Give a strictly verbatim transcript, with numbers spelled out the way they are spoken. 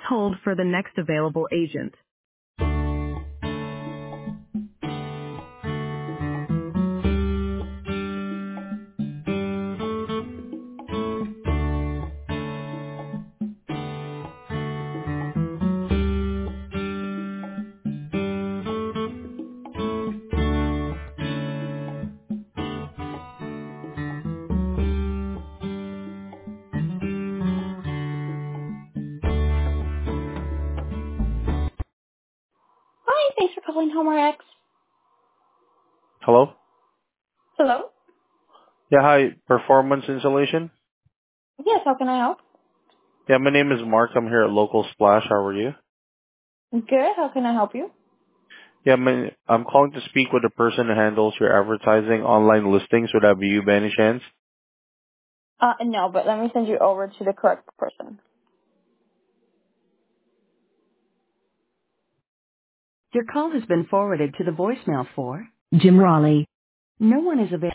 hold for the next available agent. Hi, thanks for calling HomeRx. Hello? Hello? Yeah, hi. Performance Insulation? Yes, how can I help? Yeah, my name is Mark. I'm here at Local Splash. How are you? Good, how can I help you? Yeah, my, I'm calling to speak with the person who handles your advertising online listings. Would that be you by any chance? Uh, no, but let me send you over to the correct person. Your call has been forwarded to the voicemail for Jim Raleigh. No one is available.